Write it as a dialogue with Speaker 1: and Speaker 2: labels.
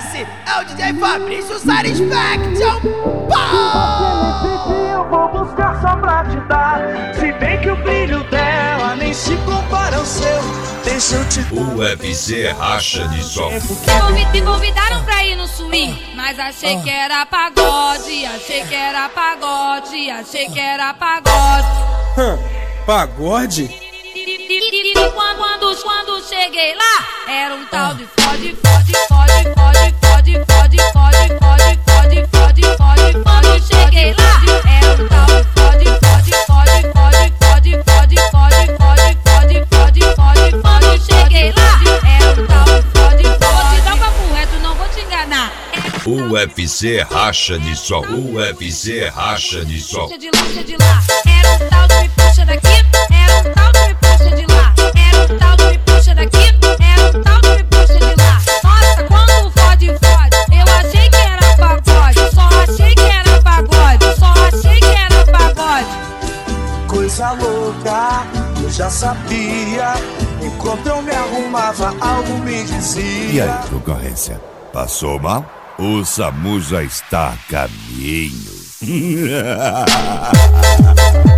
Speaker 1: Esse é o DJ Fabrício Satisfaction.
Speaker 2: Eu vou buscar só pra te dar. Se bem que o brilho dela nem se compara ao seu. Deixa eu te dar.
Speaker 3: O UFC racha de som.
Speaker 4: Me convidaram pra ir no swing, mas achei que era pagode. Achei que era pagode. Achei que era pagode.
Speaker 5: Pagode?
Speaker 4: E quando cheguei lá, era um tal de fode, fode, fode, fode, fode, fode, fode, fode, fode, fode, fode. Quando cheguei lá, era um tal de fode, fode, fode, fode, fode, fode, fode, fode, fode, fode, fode. Quando cheguei lá, era um tal de fode, fode. Vou te dar um papo reto, não vou te enganar.
Speaker 3: O UFC racha de som. O UFC racha de som.
Speaker 4: Puxa de lá, puxa de lá. Era um tal de me puxa daqui, era um tal de me puxa de lá. Era um tal de me puxa daqui, era um tal de me puxa de lá. Nossa, quando fode, fode, eu achei que era pagode. Só achei que era pagode, só achei que era pagode.
Speaker 2: Coisa louca, eu já sabia. Enquanto eu me arrumava, algo me dizia.
Speaker 6: E aí, concorrência? Passou mal? O SAMU já está a caminho.